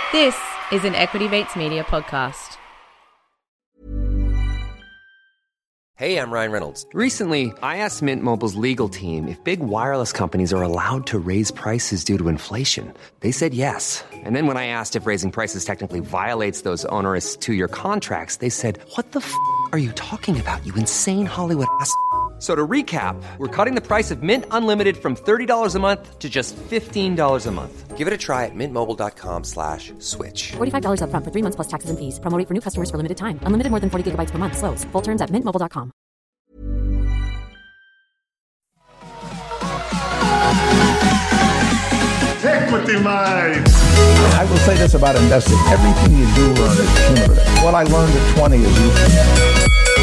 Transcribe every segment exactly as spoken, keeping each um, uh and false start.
This is an Equity Mates Media podcast. Hey, I'm Ryan Reynolds. Recently, I asked Mint Mobile's legal team if big wireless companies are allowed to raise prices due to inflation. They said yes. And then when I asked if raising prices technically violates those onerous two-year contracts, they said, what the f*** are you talking about, you insane Hollywood ass f- So to recap, we're cutting the price of Mint Unlimited from thirty dollars a month to just fifteen dollars a month. Give it a try at mintmobile.com slash switch. forty-five dollars up front for three months plus taxes and fees. Promo rate for new customers for limited time. Unlimited more than forty gigabytes per month. Slows full terms at mint mobile dot com. Equity Mates. I will say this about investing. Everything you do learn is cumulative. What I learned at twenty is useful.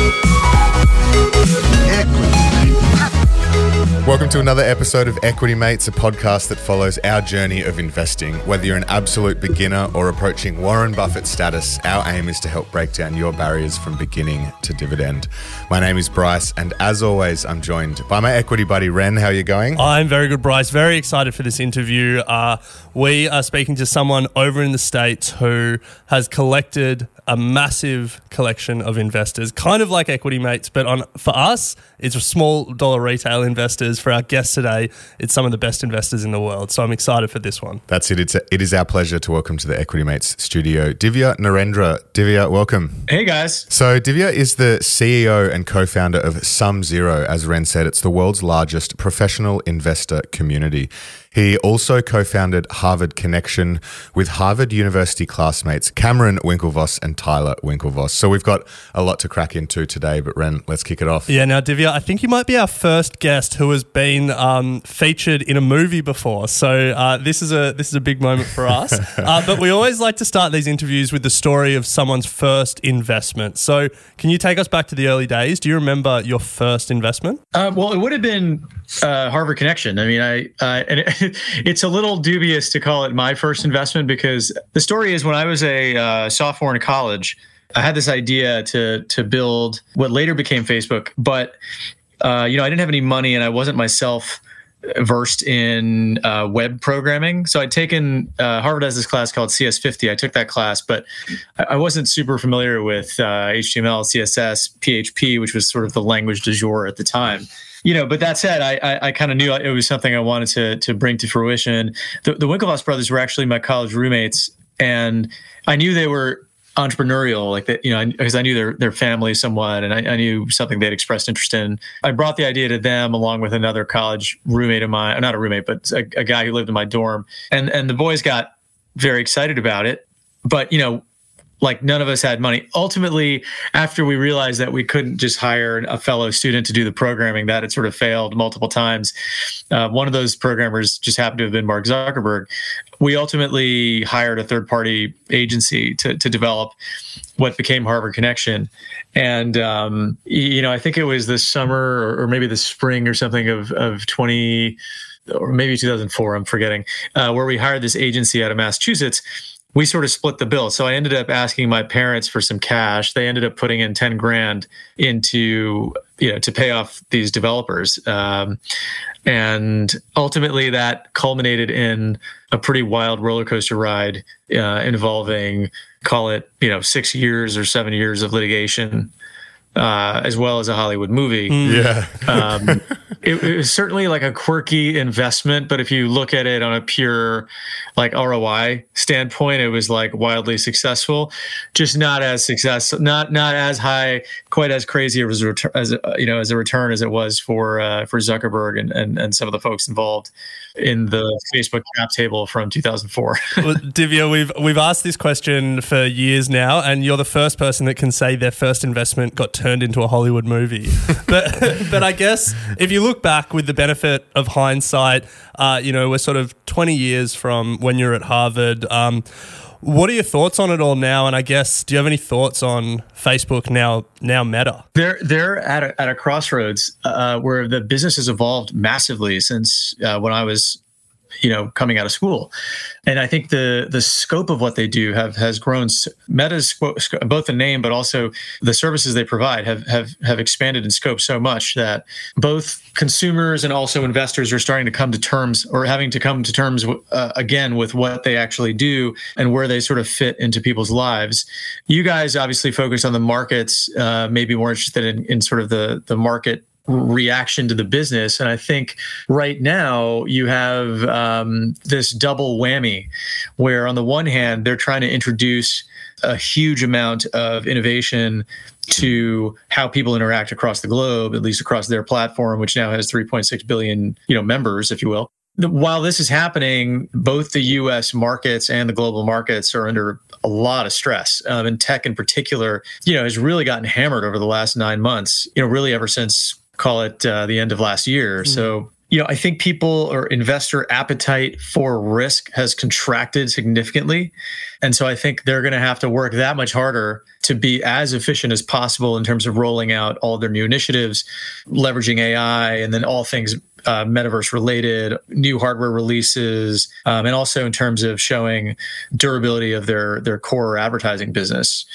Welcome to another episode of Equity Mates, a podcast that follows our journey of investing. Whether you're an absolute beginner or approaching Warren Buffett status, our aim is to help break down your barriers from beginning to dividend. My name is Bryce, and as always, I'm joined by my equity buddy, Ren. How are you going? I'm very good, Bryce. Very excited for this interview. Uh, we are speaking to someone over in the States who has collected a massive collection of investors, kind of like Equity Mates, but on for us, it's small dollar retail investors. For our guests today, it's some of the best investors in the world. So I'm excited for this one. That's it. It's a, it is our pleasure to welcome to the Equity Mates studio, Divya Narendra. Divya, welcome. Hey, guys. So Divya is the C E O and co-founder of SumZero. As Ren said, it's the world's largest professional investor community. He also co-founded Harvard Connection with Harvard University classmates Cameron Winklevoss and Tyler Winklevoss. So we've got a lot to crack into today, but Ren, let's kick it off. Yeah, now Divya, I think you might be our first guest who has been um, featured in a movie before. So uh, this is a this is a big moment for us. uh, but we always like to start these interviews with the story of someone's first investment. So can you take us back to the early days? Do you remember your first investment? Uh, well, it would have been uh, Harvard Connection. I mean, I uh, and it, it's a little dubious to call it my first investment because the story is when I was a uh, sophomore in college, I had this idea to to build what later became Facebook, but uh, you know, I didn't have any money and I wasn't myself versed in uh, web programming. So I'd taken, uh, Harvard has this class called C S fifty. I took that class, but I wasn't super familiar with uh, H T M L, C S S, P H P, which was sort of the language du jour at the time. You know, but that said, I I, I kind of knew it was something I wanted to to bring to fruition. The, the Winklevoss brothers were actually my college roommates, and I knew they were entrepreneurial, like that, you know, because I knew their their family somewhat, and I, I knew something they'd expressed interest in. I brought the idea to them along with another college roommate of mine, not a roommate, but a, a guy who lived in my dorm, and and the boys got very excited about it. But you know, like none of us had money. Ultimately, after we realized that we couldn't just hire a fellow student to do the programming, that had sort of failed multiple times. Uh, one of those programmers just happened to have been Mark Zuckerberg. We ultimately hired a third-party agency to to develop what became Harvard Connection. And, um, you know, I think it was the summer or maybe the spring or something of, of twenty, or maybe two thousand four, I'm forgetting, uh, where we hired this agency out of Massachusetts. We sort of split the bill. So I ended up asking my parents for some cash. They ended up putting in ten grand into, you know, to pay off these developers. Um, and ultimately that culminated in a pretty wild roller coaster ride uh, involving, call it, you know, six years or seven years of litigation, uh, as well as a Hollywood movie. Yeah. um, it, it was certainly like a quirky investment, but if you look at it on a pure like R O I standpoint, it was like wildly successful, just not as success, not not as high, quite as crazy as a return, as a, you know, as a return as it was for uh, for Zuckerberg and, and and some of the folks involved in the Facebook cap table from two thousand four. Well, Divya, we've we've asked this question for years now, and you're the first person that can say their first investment got turned into a Hollywood movie. but but I guess if you look back with the benefit of hindsight, uh, you know, we're sort of twenty years from when you're at Harvard. Um, what are your thoughts on it all now? And I guess, do you have any thoughts on Facebook now, now Meta? They're they're at a, at a crossroads uh, where the business has evolved massively since uh, when I was you know, coming out of school. And I think the the scope of what they do have has grown. Meta's both the name, but also the services they provide have have have expanded in scope so much that both consumers and also investors are starting to come to terms, or having to come to terms uh, again with what they actually do and where they sort of fit into people's lives. You guys obviously focus on the markets, uh, maybe more interested in, in sort of the the market reaction to the business. And I think right now you have um, this double whammy where on the one hand, they're trying to introduce a huge amount of innovation to how people interact across the globe, at least across their platform, which now has three point six billion, you know, members, if you will. While this is happening, both the U S markets and the global markets are under a lot of stress. Um, and tech in particular, you know, has really gotten hammered over the last nine months, you know, really ever since, call it uh, the end of last year. Mm. So, you know, I think people or investor appetite for risk has contracted significantly. And so I think they're going to have to work that much harder to be as efficient as possible in terms of rolling out all their new initiatives, leveraging A I, and then all things uh, metaverse related, new hardware releases, um, and also in terms of showing durability of their, their core advertising business.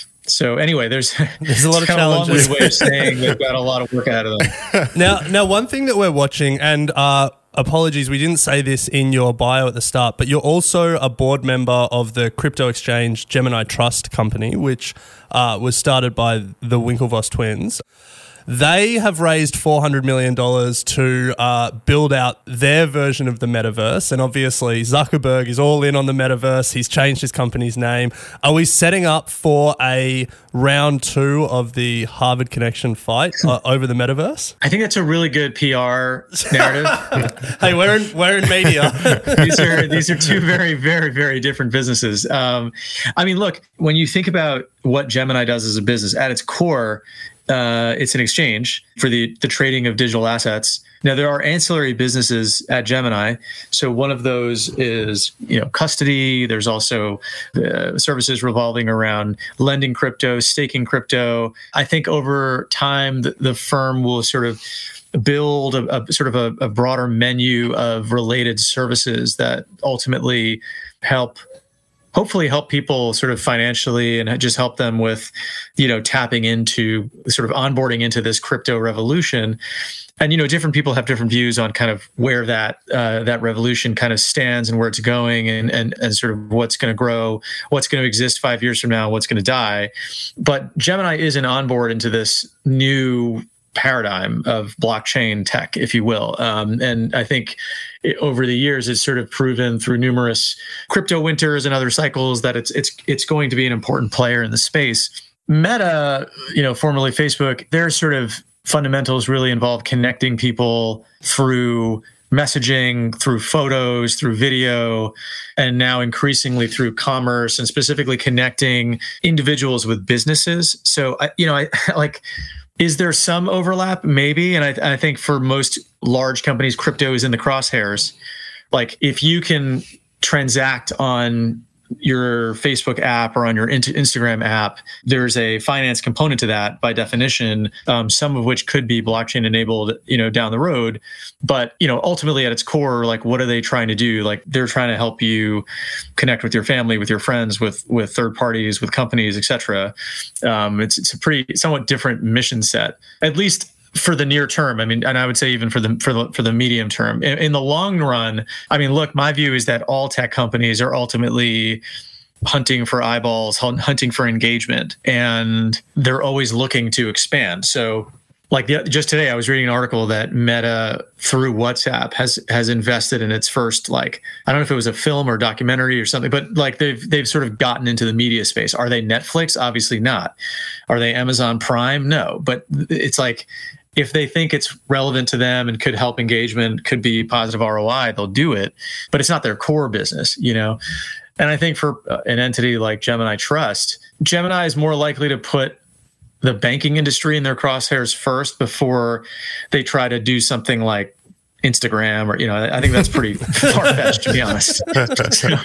So anyway, there's, there's a lot of challenges. A long way of saying they've got a lot of work ahead of them. Now, now, one thing that we're watching, and uh, apologies, we didn't say this in your bio at the start, but you're also a board member of the crypto exchange Gemini Trust Company, which uh, was started by the Winklevoss twins. They have raised four hundred million dollars to uh, build out their version of the metaverse. And obviously, Zuckerberg is all in on the metaverse. He's changed his company's name. Are we setting up for a round two of the Harvard Connection fight uh, over the metaverse? I think that's a really good P R narrative. Hey, we're in, we're in media. these are these are two very, very, very different businesses. Um, I mean, look, when you think about what Gemini does as a business, at its core, Uh, it's an exchange for the, the trading of digital assets. Now, there are ancillary businesses at Gemini. So one of those is, you know, custody. There's also uh, services revolving around lending crypto, staking crypto. I think over time, the, the firm will sort of build a, a sort of a, a broader menu of related services that ultimately help hopefully help people sort of financially and just help them with, you know, tapping into sort of onboarding into this crypto revolution. And, you know, different people have different views on kind of where that uh, that revolution kind of stands and where it's going and and, and sort of what's going to grow, what's going to exist five years from now, what's going to die. But Gemini is an onboard into this new paradigm of blockchain tech, if you will. Um, and I think it, over the years, it's sort of proven through numerous crypto winters and other cycles that it's it's it's going to be an important player in the space. Meta, you know, formerly Facebook, their sort of fundamentals really involve connecting people through messaging, through photos, through video, and now increasingly through commerce, and specifically connecting individuals with businesses. So, I, you know, I like. Is there some overlap? Maybe. And I, I think for most large companies, crypto is in the crosshairs. Like if you can transact on your Facebook app or on your Instagram app, there's a finance component to that by definition, um, some of which could be blockchain enabled, you know, down the road. But, you know, ultimately at its core, like what are they trying to do? Like they're trying to help you connect with your family, with your friends, with, with third parties, with companies, et cetera. Um, it's, it's a pretty somewhat different mission set, at least for the near term. I mean, and I would say even for the for the for the medium term. In, in the long run, I mean, look, my view is that all tech companies are ultimately hunting for eyeballs, hunting for engagement, and they're always looking to expand. So, like the, just today, I was reading an article that Meta, through WhatsApp, has has invested in its first, like, I don't know if it was a film or documentary or something, but like they've they've sort of gotten into the media space. Are they Netflix? Obviously not. Are they Amazon Prime? No. But it's like, if they think it's relevant to them and could help engagement, could be positive R O I, they'll do it. But it's not their core business, you know? And I think for an entity like Gemini Trust, Gemini is more likely to put the banking industry in their crosshairs first before they try to do something like Instagram, or, you know, I think that's pretty far-fetched, to be honest. So,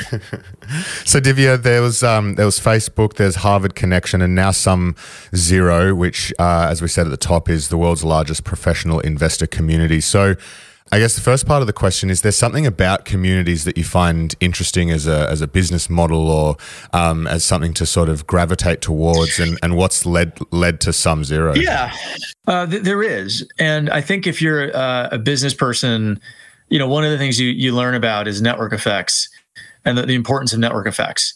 so Divya, there was um, there was Facebook, there's Harvard Connection, and now Sum Zero, which, uh, as we said at the top, is the world's largest professional investor community. So I guess the first part of the question is: there something about communities that you find interesting as a as a business model, or um, as something to sort of gravitate towards, and, and what's led led to SumZero? Yeah, uh, th- there is, and I think if you're uh, a business person, you know, one of the things you you learn about is network effects and the, the importance of network effects.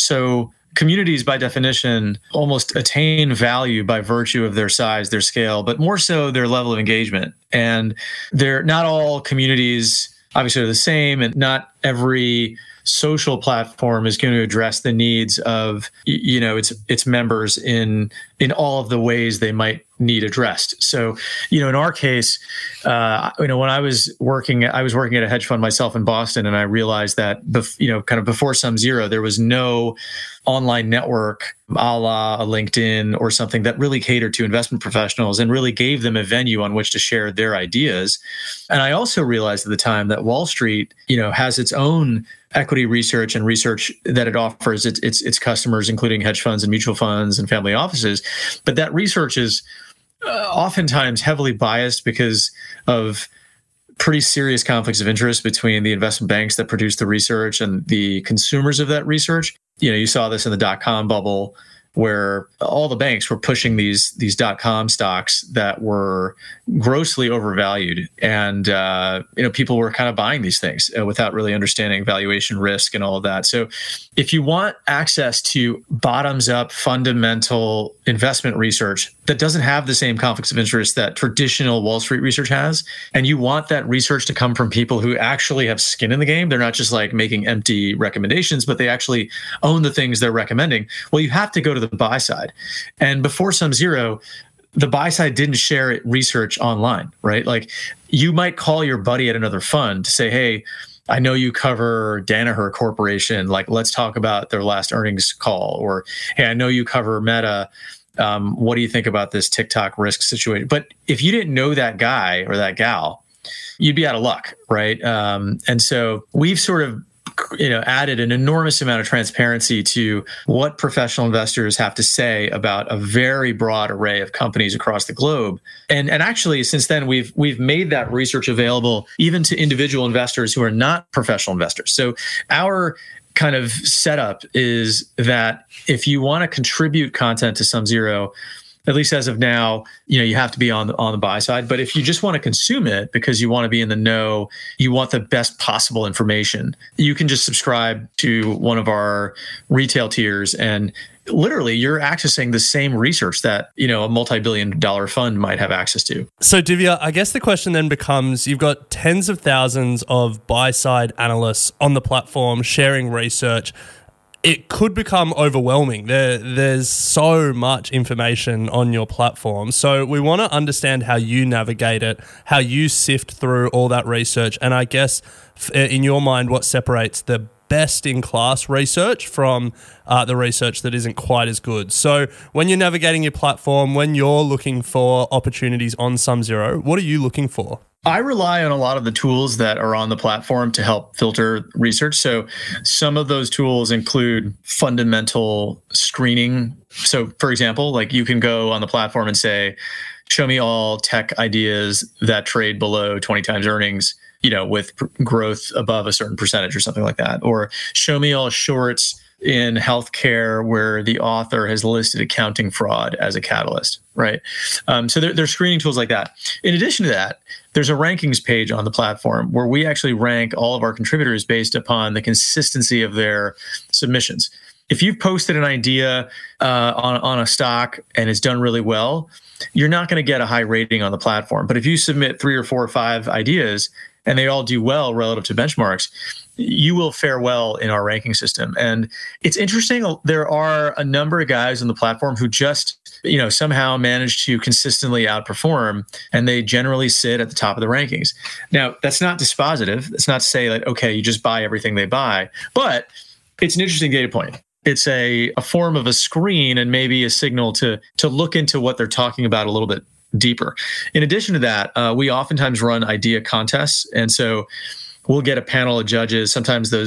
So communities, by definition, almost attain value by virtue of their size, their scale, but more so their level of engagement. And they're not all communities, obviously, are the same, and not every social platform is going to address the needs of, you know, its its members in in all of the ways they might need addressed. So, you know, in our case, uh, you know, when I was working, I was working at a hedge fund myself in Boston, and I realized that, bef- you know, kind of before SumZero, there was no online network a la a LinkedIn or something that really catered to investment professionals and really gave them a venue on which to share their ideas. And I also realized at the time that Wall Street, you know, has its own equity research and research that it offers its, its its customers, including hedge funds and mutual funds and family offices. But that research is uh, oftentimes heavily biased because of pretty serious conflicts of interest between the investment banks that produce the research and the consumers of that research. You know, you saw this in the dot-com bubble, where all the banks were pushing these these dot-com stocks that were grossly overvalued, and uh, you know, people were kind of buying these things uh, without really understanding valuation risk and all of that. So, if you want access to bottoms-up fundamental investment research that doesn't have the same conflicts of interest that traditional Wall Street research has, and you want that research to come from people who actually have skin in the game, they're not just like making empty recommendations, but they actually own the things they're recommending. Well, you have to go to the buy side. And before SumZero, the buy side didn't share research online, right? Like, you might call your buddy at another fund to say, hey, I know you cover Danaher Corporation. Like, let's talk about their last earnings call. Or, hey, I know you cover Meta. Um, what do you think about this TikTok risk situation? But if you didn't know that guy or that gal, you'd be out of luck, right? Um, and so we've sort of you know, added an enormous amount of transparency to what professional investors have to say about a very broad array of companies across the globe. And and actually, since then, we've we've made that research available even to individual investors who are not professional investors. So our kind of setup is that if you want to contribute content to SumZero, at least as of now, you know, you have to be on the, on the buy side. But if you just want to consume it because you want to be in the know, you want the best possible information, you can just subscribe to one of our retail tiers, and literally you're accessing the same research that, you know, a multi-billion dollar fund might have access to. So Divya, I guess the question then becomes, you've got tens of thousands of buy-side analysts on the platform sharing research. It could become overwhelming. There, there's so much information on your platform. So we want to understand how you navigate it, how you sift through all that research. And I guess in your mind, what separates the best-in-class research from uh, the research that isn't quite as good. So when you're navigating your platform, when you're looking for opportunities on SumZero, what are you looking for? I rely on a lot of the tools that are on the platform to help filter research. So some of those tools include fundamental screening. So for example, like you can go on the platform and say, show me all tech ideas that trade below twenty times earnings, you know, with pr- growth above a certain percentage or something like that. Or show me all shorts in healthcare where the author has listed accounting fraud as a catalyst, right? Um, so there, there's screening tools like that. In addition to that, there's a rankings page on the platform where we actually rank all of our contributors based upon the consistency of their submissions. If you've posted an idea uh, on, on a stock and it's done really well, you're not going to get a high rating on the platform. But if you submit three or four or five ideas and they all do well relative to benchmarks, you will fare well in our ranking system. And it's interesting, there are a number of guys on the platform who just, you know, somehow manage to consistently outperform, and they generally sit at the top of the rankings. Now, that's not dispositive. It's not to say that, okay, you just buy everything they buy, but it's an interesting data point. It's a, a form of a screen and maybe a signal to to look into what they're talking about a little bit deeper. In addition to that, uh, we oftentimes run idea contests. And so we'll get a panel of judges. Sometimes those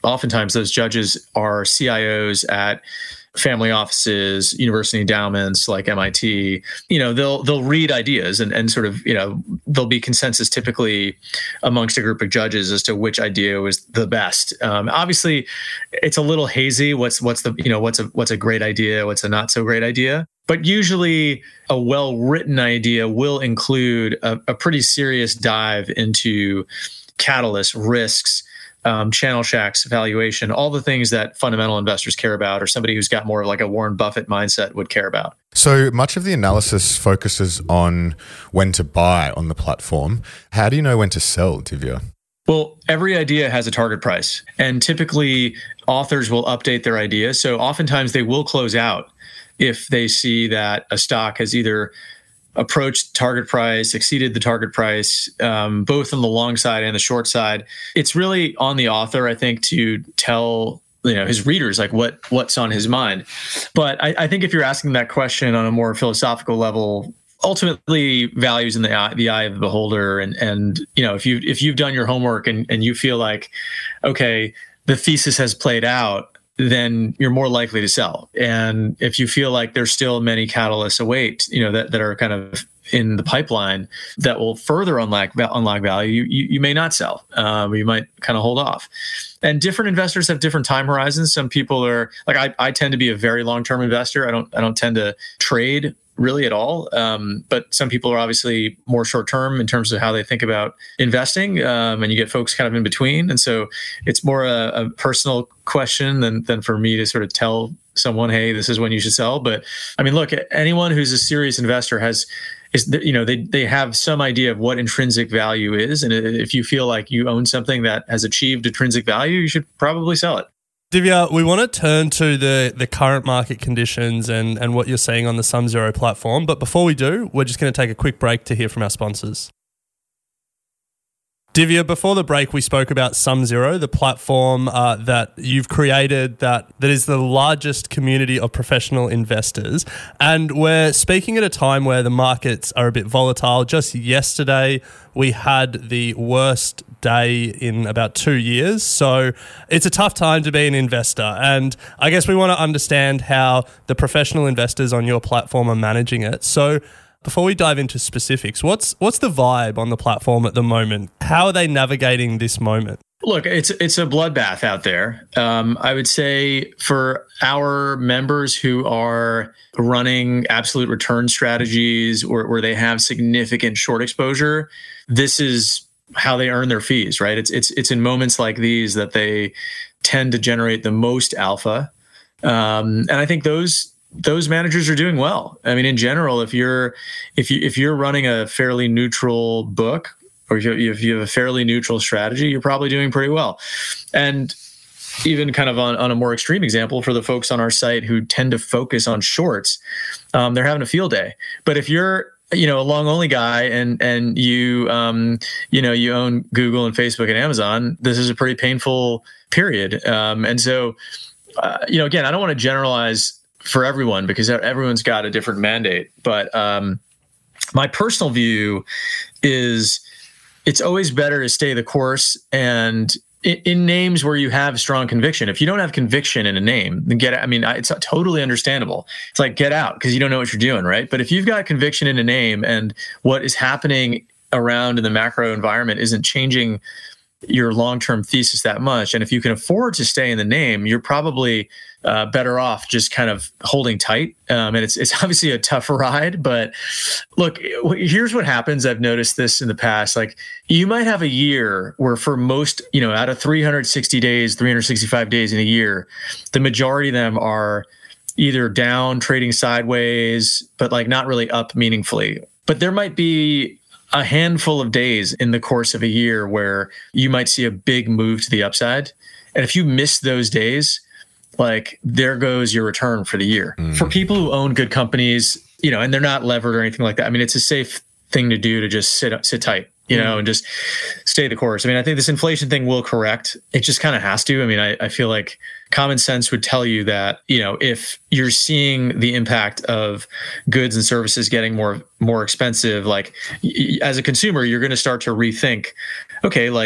oftentimes those judges are C I Os at family offices, university endowments like M I T. You know, they'll they'll read ideas and, and sort of, you know, there'll be consensus typically amongst a group of judges as to which idea was the best. Um, obviously, it's a little hazy. What's what's the you know what's a what's a great idea? What's a not so great idea? But usually, a well-written idea will include a, a pretty serious dive into catalysts, risks, Um, channel shacks, valuation, all the things that fundamental investors care about, or somebody who's got more of like a Warren Buffett mindset would care about. So much of the analysis focuses on when to buy on the platform. How do you know when to sell, Divya? Well, every idea has a target price, and typically authors will update their idea. So oftentimes they will close out if they see that a stock has either approached target price, exceeded the target price, um, both on the long side and the short side. It's really on the author, I think, to tell you know his readers like what what's on his mind. But I, I think if you're asking that question on a more philosophical level, ultimately values in the eye, the eye of the beholder. And and you know if you if you've done your homework and and you feel like, okay, the thesis has played out, then you're more likely to sell. And if you feel like there's still many catalysts await, you know, that, that are kind of in the pipeline that will further unlock unlock value, you, you, you may not sell. Um, you might kind of hold off. And different investors have different time horizons. Some people are like, I, I tend to be a very long-term investor. I don't I don't tend to trade really at all. Um, but some people are obviously more short-term in terms of how they think about investing. Um, and you get folks kind of in between. And so it's more a, a personal question than, than for me to sort of tell someone, hey, this is when you should sell. But I mean, look, anyone who's a serious investor has, is, you know, they, they have some idea of what intrinsic value is. And if you feel like you own something that has achieved intrinsic value, you should probably sell it. Divya, we want to turn to the, the current market conditions and, and what you're seeing on the SumZero platform. But before we do, we're just going to take a quick break to hear from our sponsors. Divya, before the break, we spoke about SumZero, the platform uh, that you've created that, that is the largest community of professional investors. And we're speaking at a time where the markets are a bit volatile. Just yesterday, we had the worst day in about two years. So it's a tough time to be an investor. And I guess we want to understand how the professional investors on your platform are managing it. So before we dive into specifics, what's what's the vibe on the platform at the moment? How are they navigating this moment? Look, it's it's a bloodbath out there. Um, I would say for our members who are running absolute return strategies or where they have significant short exposure, this is how they earn their fees, right? It's it's it's in moments like these that they tend to generate the most alpha, um, and I think those. Those managers are doing well. I mean, in general, if you're if you if you're running a fairly neutral book, or if you, if you have a fairly neutral strategy, you're probably doing pretty well. And even kind of on, on a more extreme example, for the folks on our site who tend to focus on shorts, um, they're having a field day. But if you're you know a long only guy and and you um, you know you own Google and Facebook and Amazon, this is a pretty painful period. Um, and so uh, you know again, I don't want to generalize for everyone because everyone's got a different mandate. But um, my personal view is it's always better to stay the course and in, in names where you have strong conviction. If you don't have conviction in a name, then get out. I mean, it's totally understandable. It's like get out because you don't know what you're doing, right? But if you've got conviction in a name and what is happening around in the macro environment isn't changing your long-term thesis that much, and if you can afford to stay in the name, you're probably uh, better off just kind of holding tight. Um, and it's it's obviously a tough ride, but look, here's what happens. I've noticed this in the past. Like you might have a year where for most, you know, out of three hundred sixty days, three hundred sixty-five days in a year, the majority of them are either down, trading sideways, but like not really up meaningfully. But there might be a handful of days in the course of a year where you might see a big move to the upside. And if you miss those days, like there goes your return for the year. Mm. For people who own good companies, you know, and they're not levered or anything like that. I mean, it's a safe thing to do to just sit up, sit tight, you know, mm. and just stay the course. I mean, I think this inflation thing will correct. It just kind of has to. I mean, I, I feel like common sense would tell you that, you know, if you're seeing the impact of goods and services getting more, more expensive, like y- as a consumer, you're going to start to rethink, okay, like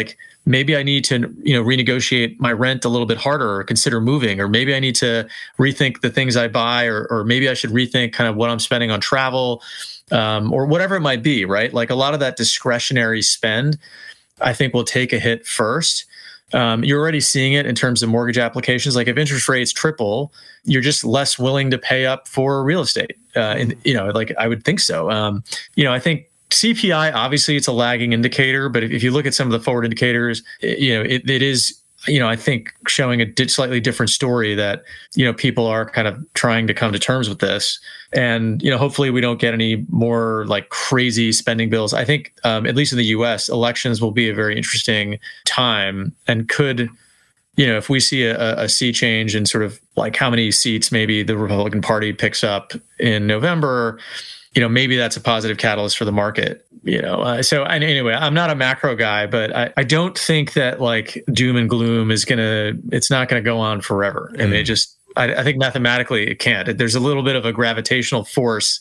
maybe I need to, you know, renegotiate my rent a little bit harder or consider moving, or maybe I need to rethink the things I buy, or, or maybe I should rethink kind of what I'm spending on travel, um, or whatever it might be, right? Like a lot of that discretionary spend, I think will take a hit first. Um, you're already seeing it in terms of mortgage applications. Like if interest rates triple, you're just less willing to pay up for real estate. Uh, and, you know, like I would think so. Um, you know, I think C P I, obviously it's a lagging indicator, but if, if you look at some of the forward indicators, it, you know, it, it is, you know, I think showing a di- slightly different story that, you know, people are kind of trying to come to terms with this. And, you know, hopefully we don't get any more like crazy spending bills. I think, um, at least in the U S, elections will be a very interesting time and could, you know, if we see a, a sea change in sort of like how many seats maybe the Republican Party picks up in November, you know, maybe that's a positive catalyst for the market, you know. Uh, so and anyway, I'm not a macro guy, but I, I don't think that like doom and gloom is going to, it's not going to go on forever. Mm. I mean, it just, I, I think mathematically it can't. There's a little bit of a gravitational force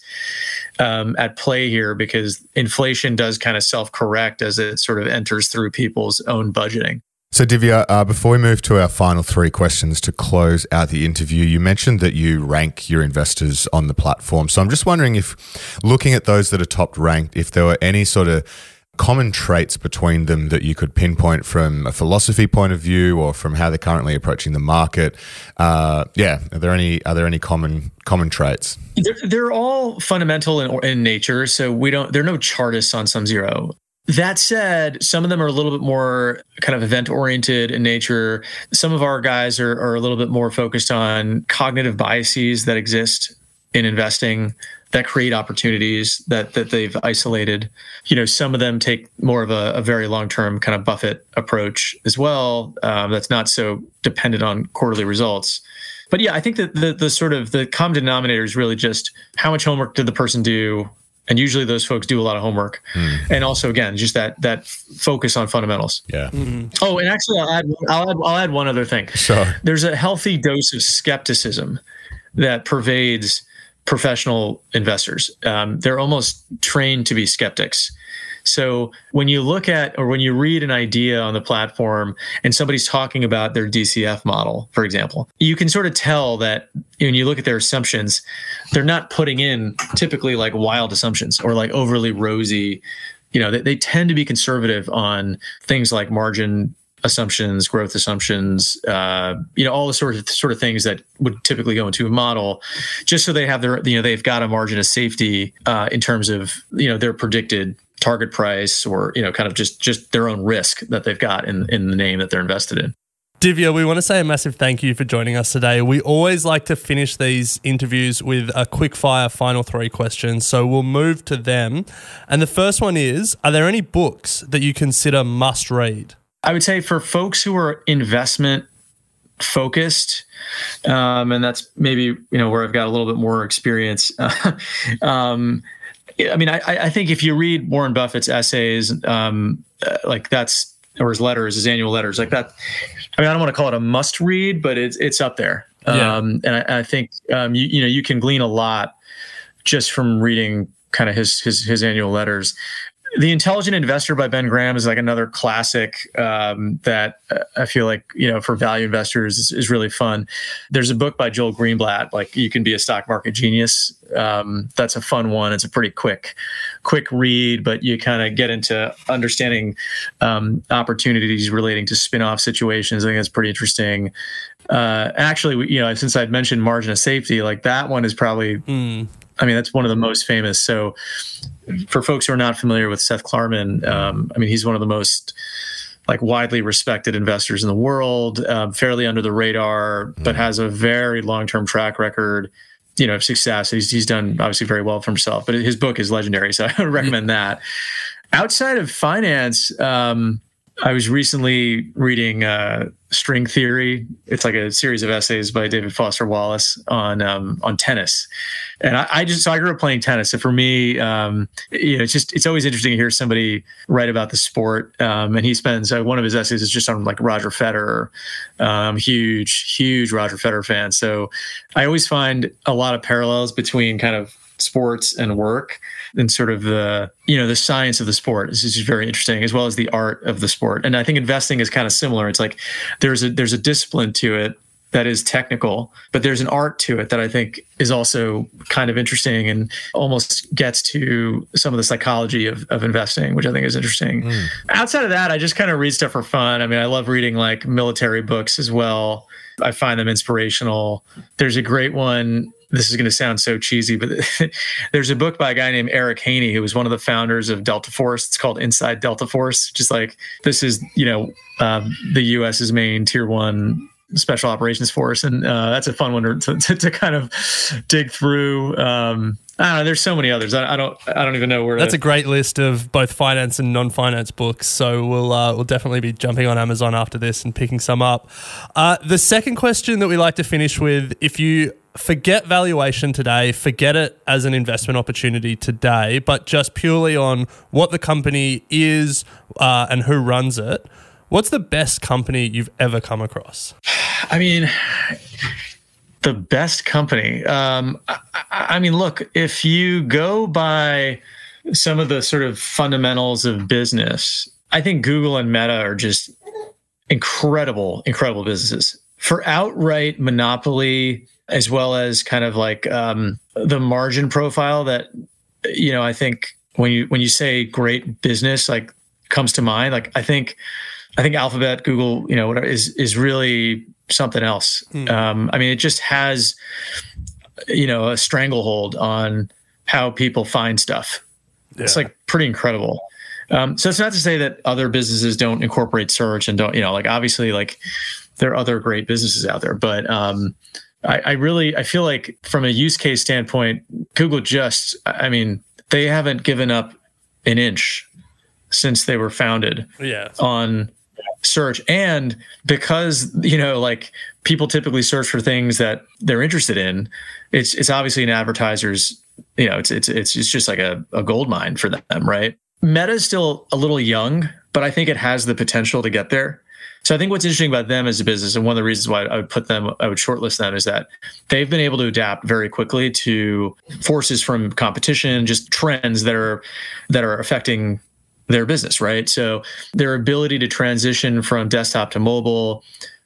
um, at play here because inflation does kind of self-correct as it sort of enters through people's own budgeting. So Divya, uh, before we move to our final three questions to close out the interview, you mentioned that you rank your investors on the platform. So I'm just wondering if, looking at those that are top ranked, if there were any sort of common traits between them that you could pinpoint from a philosophy point of view or from how they're currently approaching the market. Uh, yeah, are there any are there any common common traits? They're, they're all fundamental in, in nature, so we don't. There are no chartists on SumZero. That said, some of them are a little bit more kind of event-oriented in nature. Some of our guys are, are a little bit more focused on cognitive biases that exist in investing that create opportunities that that they've isolated. You know, some of them take more of a, a very long-term kind of Buffett approach as well. Um, that's not so dependent on quarterly results. But yeah, I think that the the sort of the common denominator is really just how much homework did the person do. And usually those folks do a lot of homework. Mm. And also, again, just that that focus on fundamentals. Yeah. Mm-hmm. Oh, and actually, I'll add, I'll, add, I'll add one other thing. Sure. There's a healthy dose of skepticism that pervades professional investors. Um, they're almost trained to be skeptics. So when you look at or when you read an idea on the platform and somebody's talking about their D C F model, for example, you can sort of tell that when you look at their assumptions, they're not putting in typically like wild assumptions or like overly rosy. You know, they, they tend to be conservative on things like margin assumptions, growth assumptions, uh, you know, all the sort of sort of things that would typically go into a model, just so they have their, you know, they've got a margin of safety uh, in terms of, you know, their predicted target price or, you know, kind of just just their own risk that they've got in in the name that they're invested in. Divya, we want to say a massive thank you for joining us today. We always like to finish these interviews with a quick fire final three questions. So we'll move to them. And the first one is, are there any books that you consider must read? I would say for folks who are investment focused, um, and that's maybe, you know, where I've got a little bit more experience. um, I mean, I, I think if you read Warren Buffett's essays, um, uh, like that's, or his letters, his annual letters, like that. I mean, I don't want to call it a must read, but it's it's up there. Yeah. Um, and I, I think um, you you know you can glean a lot just from reading kind of his his his annual letters. The Intelligent Investor by Ben Graham is like another classic um, that I feel like, you know, for value investors is, is really fun. There's a book by Joel Greenblatt, like You Can Be a Stock Market Genius. Um, that's a fun one. It's a pretty quick, quick read, but you kind of get into understanding um, opportunities relating to spin-off situations. I think that's pretty interesting. Uh, actually, you know, since I'd mentioned margin of safety, like that one is probably, mm. I mean, that's one of the most famous. So for folks who are not familiar with Seth Klarman, um, I mean, he's one of the most like widely respected investors in the world, um, fairly under the radar, mm. but has a very long-term track record, you know, of success. He's, he's done obviously very well for himself, but his book is legendary. So I would recommend that. Outside of finance, um, I was recently reading uh, String Theory. It's like a series of essays by David Foster Wallace on um, on tennis. And I, I just so I grew up playing tennis. So for me, um, you know, it's just it's always interesting to hear somebody write about the sport. Um, and he spends uh, one of his essays is just on like Roger Federer. Um, huge, huge Roger Federer fan. So I always find a lot of parallels between kind of sports and work, and sort of the, you know, the science of the sport is just very interesting, as well as the art of the sport. And I think investing is kind of similar. It's like there's a there's a discipline to it that is technical, but there's an art to it that I think is also kind of interesting and almost gets to some of the psychology of, of investing, which I think is interesting. Mm. Outside of that, I just kind of read stuff for fun. I mean, I love reading like military books as well. I find them inspirational. There's a great one. This is going to sound so cheesy, but there's a book by a guy named Eric Haney, who was one of the founders of Delta Force. It's called Inside Delta Force. Just like, this is, you know, um, the U S's main tier one special operations force. And uh, that's a fun one to, to, to kind of dig through. Um, I don't know. There's so many others. I, I don't. I don't even know where. That's to, a great list of both finance and non-finance books. So we'll uh, we'll definitely be jumping on Amazon after this and picking some up. Uh, the second question that we like to finish with: if you forget valuation today, forget it as an investment opportunity today, but just purely on what the company is uh, and who runs it, what's the best company you've ever come across? I mean, the best company. Um, I, I mean, look, if you go by some of the sort of fundamentals of business, I think Google and Meta are just incredible, incredible businesses. For outright monopoly, as well as kind of like um, the margin profile that, you know, I think when you when you say great business, like comes to mind, like I think I think Alphabet, Google, you know, whatever is is really something else. Mm. Um, I mean, it just has, you know, a stranglehold on how people find stuff. Yeah. It's like pretty incredible. Um, so it's not to say that other businesses don't incorporate search and don't, you know, like obviously like there are other great businesses out there, but um, I, I really, I feel like from a use case standpoint, Google just, I mean, they haven't given up an inch since they were founded yeah. on search. And because, you know, like people typically search for things that they're interested in, it's it's obviously an advertiser's, you know, it's it's it's, it's just like a, a gold mine for them, right? Meta is still a little young, but I think it has the potential to get there. So I think what's interesting about them as a business, and one of the reasons why I would put them, I would shortlist them, is that they've been able to adapt very quickly to forces from competition, just trends that are that are affecting their business, right? So their ability to transition from desktop to mobile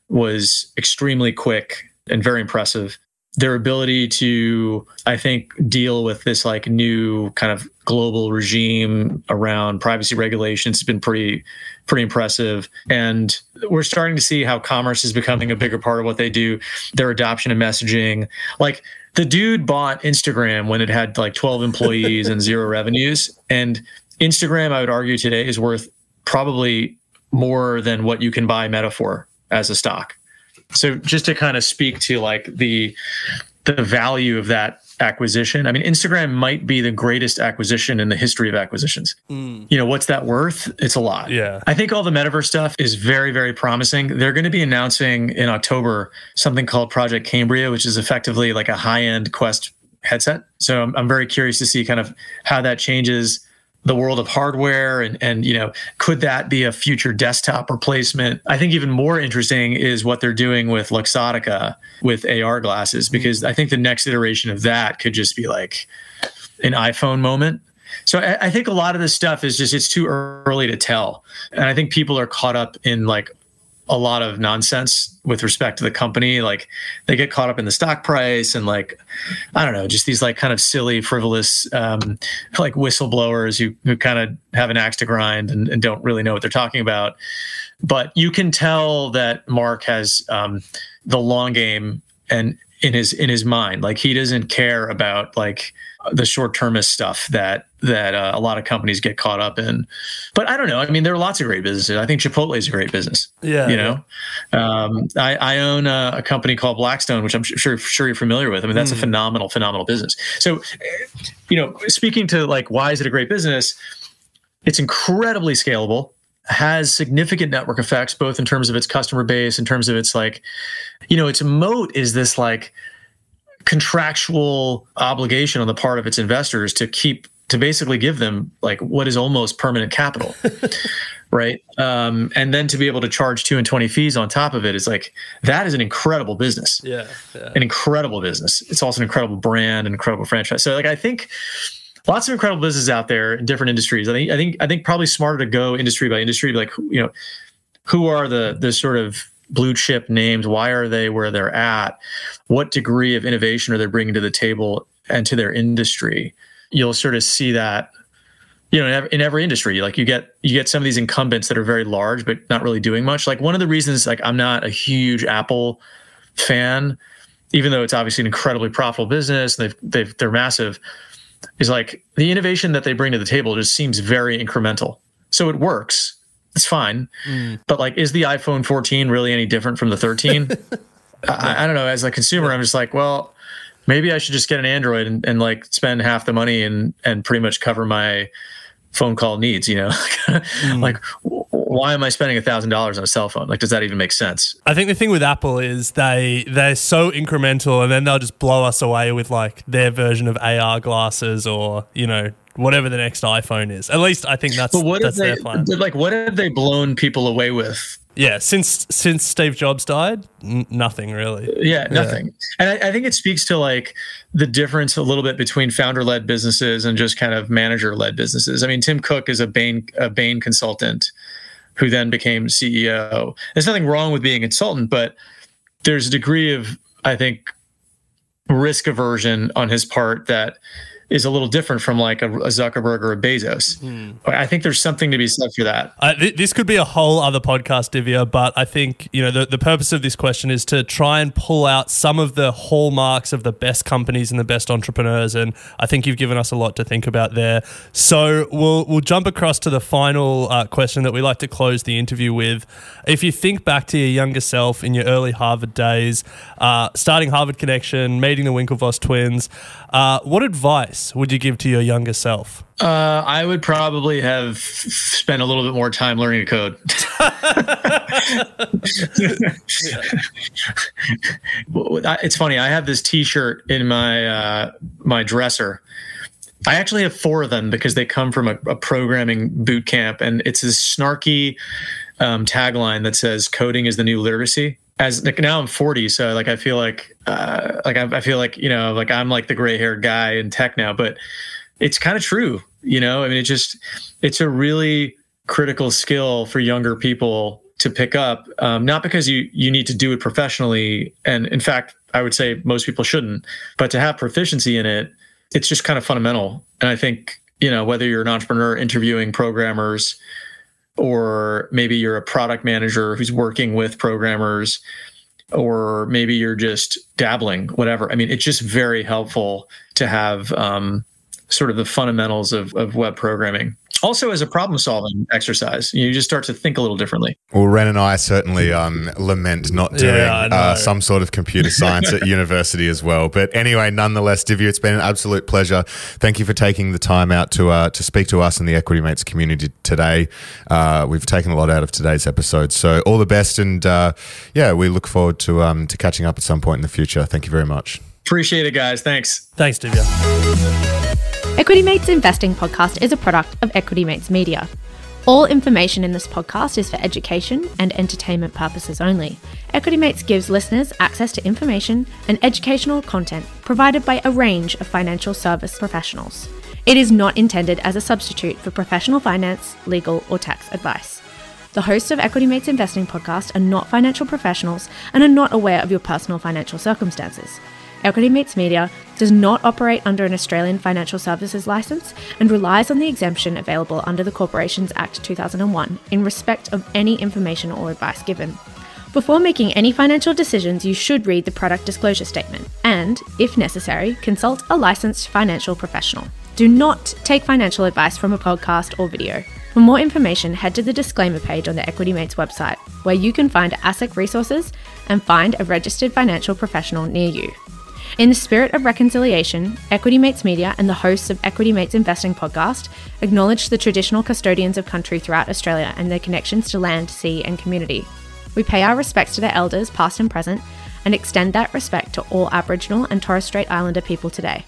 was extremely quick and very impressive. Their ability to, I think, deal with this like new kind of global regime around privacy regulations has been pretty, pretty impressive. And we're starting to see how commerce is becoming a bigger part of what they do. Their adoption of messaging, like the dude bought Instagram when it had like twelve employees and zero revenues. And Instagram, I would argue today, is worth probably more than what you can buy Meta for as a stock. So just to kind of speak to like the the value of that acquisition, I mean, Instagram might be the greatest acquisition in the history of acquisitions. Mm. You know, what's that worth? It's a lot. Yeah. I think all the metaverse stuff is very, very promising. They're going to be announcing in October something called Project Cambria, which is effectively like a high-end Quest headset. So I'm, I'm very curious to see kind of how that changes the world of hardware, and, and, you know, could that be a future desktop replacement? I think even more interesting is what they're doing with Luxottica with A R glasses, because I think the next iteration of that could just be like an iPhone moment. So I, I think a lot of this stuff is just, it's too early to tell. And I think people are caught up in like a lot of nonsense with respect to the company. Like they get caught up in the stock price and like, I don't know, just these like kind of silly, frivolous, um, like whistleblowers who, who kind of have an axe to grind and, and don't really know what they're talking about. But you can tell that Mark has um, the long game and in his, in his mind, like he doesn't care about like the short-termist stuff that that uh, a lot of companies get caught up in. But I don't know. I mean, there are lots of great businesses. I think Chipotle is a great business. Yeah. You know, yeah. Um, I, I own a, a company called Blackstone, which I'm sure sure you're familiar with. I mean, that's mm. a phenomenal, phenomenal business. So, you know, speaking to like, why is it a great business? It's incredibly scalable, has significant network effects, both in terms of its customer base, in terms of its like, you know, its moat is this like contractual obligation on the part of its investors to keep, to basically give them like what is almost permanent capital. right? Um, and then to be able to charge two and twenty fees on top of it is like, that is an incredible business. Yeah, yeah. An incredible business. It's also an incredible brand, an incredible franchise. So like, I think lots of incredible businesses out there in different industries. I think, I think, I think probably smarter to go industry by industry, like, you know, who are the, the sort of blue chip names? Why are they where they're at? What degree of innovation are they bringing to the table and to their industry? You'll sort of see that, you know, in every, in every industry. Like you get you get some of these incumbents that are very large but not really doing much. Like one of the reasons, like I'm not a huge Apple fan, even though it's obviously an incredibly profitable business, they've they've they're massive, is like the innovation that they bring to the table just seems very incremental. So it works. It's fine. Mm. But like, is the iPhone fourteen really any different from the thirteen? I, I don't know. As a consumer, I'm just like, well, maybe I should just get an Android and, and like spend half the money and and pretty much cover my phone call needs, you know? mm. Like, w- why am I spending a thousand dollars on a cell phone? Like, does that even make sense? I think the thing with Apple is they, they're so incremental, and then they'll just blow us away with like their version of A R glasses or, you know, whatever the next iPhone is. At least I think that's, but what that's they, their plan. Like, what have they blown people away with? Yeah, since since Steve Jobs died, n- nothing really. Yeah, nothing. Yeah. And I, I think it speaks to like the difference a little bit between founder-led businesses and just kind of manager-led businesses. I mean, Tim Cook is a Bain a Bain consultant who then became C E O. There's nothing wrong with being a consultant, but there's a degree of, I think, risk aversion on his part that is a little different from like a, a Zuckerberg or a Bezos. Hmm. I think there's something to be said for that. Uh, th- this could be a whole other podcast, Divya, but I think, you know, the, the purpose of this question is to try and pull out some of the hallmarks of the best companies and the best entrepreneurs, and I think you've given us a lot to think about there. So we'll we'll jump across to the final uh, question that we like to close the interview with. If you think back to your younger self in your early Harvard days, uh, starting Harvard Connection, meeting the Winklevoss twins, uh, what advice would you give to your younger self? Uh, I would probably have spent a little bit more time learning to code. It's funny. I have this T-shirt in my uh, my dresser. I actually have four of them because they come from a, a programming boot camp, and it's this snarky um, tagline that says "Coding is the new literacy." As like now I'm forty, so like I feel like uh, like I, I feel like you know like I'm like the gray haired guy in tech now, but it's kind of true, you know. I mean, it just it's a really critical skill for younger people to pick up, um, not because you you need to do it professionally, and in fact, I would say most people shouldn't, but to have proficiency in it, it's just kind of fundamental. And I think you know whether you're an entrepreneur interviewing programmers, or maybe you're a product manager who's working with programmers, or maybe you're just dabbling, whatever. I mean, it's just very helpful to have um, sort of the fundamentals of, of web programming. Also as a problem-solving exercise, you just start to think a little differently. Well, Ren and I certainly um, lament not doing yeah, uh, some sort of computer science at university as well. But anyway, nonetheless, Divya, it's been an absolute pleasure. Thank you for taking the time out to uh, to speak to us in the Equity Mates community today. Uh, we've taken a lot out of today's episode. So all the best, and uh, yeah, we look forward to um, to catching up at some point in the future. Thank you very much. Appreciate it, guys. Thanks. Thanks, Divya. Equity Mates Investing Podcast is a product of Equity Mates Media. All information in this podcast is for education and entertainment purposes only. Equity Mates gives listeners access to information and educational content provided by a range of financial service professionals. It is not intended as a substitute for professional finance, legal, or tax advice. The hosts of Equity Mates Investing Podcast are not financial professionals and are not aware of your personal financial circumstances. Equity Mates Media does not operate under an Australian Financial Services licence and relies on the exemption available under the Corporations Act two thousand one in respect of any information or advice given. Before making any financial decisions, you should read the product disclosure statement and, if necessary, consult a licensed financial professional. Do not take financial advice from a podcast or video. For more information, head to the disclaimer page on the Equity Mates website, where you can find ASIC resources and find a registered financial professional near you. In the spirit of reconciliation, Equity Mates Media and the hosts of Equity Mates Investing Podcast acknowledge the traditional custodians of country throughout Australia and their connections to land, sea and community. We pay our respects to their elders, past and present, and extend that respect to all Aboriginal and Torres Strait Islander people today.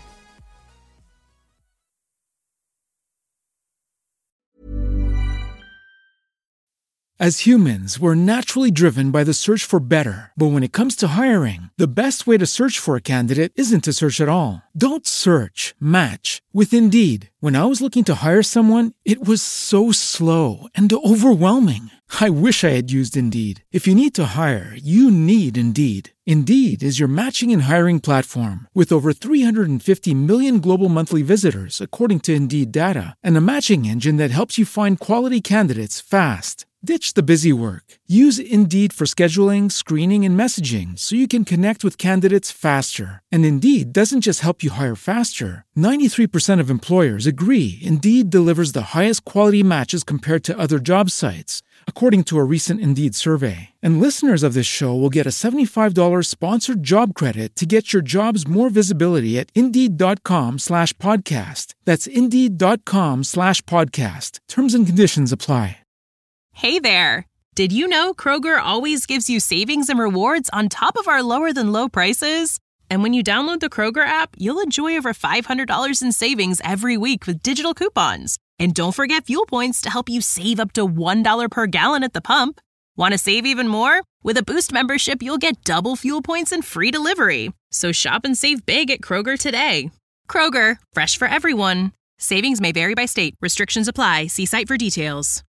As humans, we're naturally driven by the search for better. But when it comes to hiring, the best way to search for a candidate isn't to search at all. Don't search, match with Indeed. When I was looking to hire someone, it was so slow and overwhelming. I wish I had used Indeed. If you need to hire, you need Indeed. Indeed is your matching and hiring platform with over three hundred fifty million global monthly visitors, according to Indeed data, and a matching engine that helps you find quality candidates fast. Ditch the busy work. Use Indeed for scheduling, screening, and messaging so you can connect with candidates faster. And Indeed doesn't just help you hire faster. ninety-three percent of employers agree Indeed delivers the highest quality matches compared to other job sites, according to a recent Indeed survey. And listeners of this show will get a seventy-five dollars sponsored job credit to get your jobs more visibility at Indeed.com slash podcast. That's Indeed.com slash podcast. Terms and conditions apply. Hey there! Did you know Kroger always gives you savings and rewards on top of our lower-than-low prices? And when you download the Kroger app, you'll enjoy over five hundred dollars in savings every week with digital coupons. And don't forget fuel points to help you save up to one dollar per gallon at the pump. Want to save even more? With a Boost membership, you'll get double fuel points and free delivery. So shop and save big at Kroger today. Kroger, fresh for everyone. Savings may vary by state. Restrictions apply. See site for details.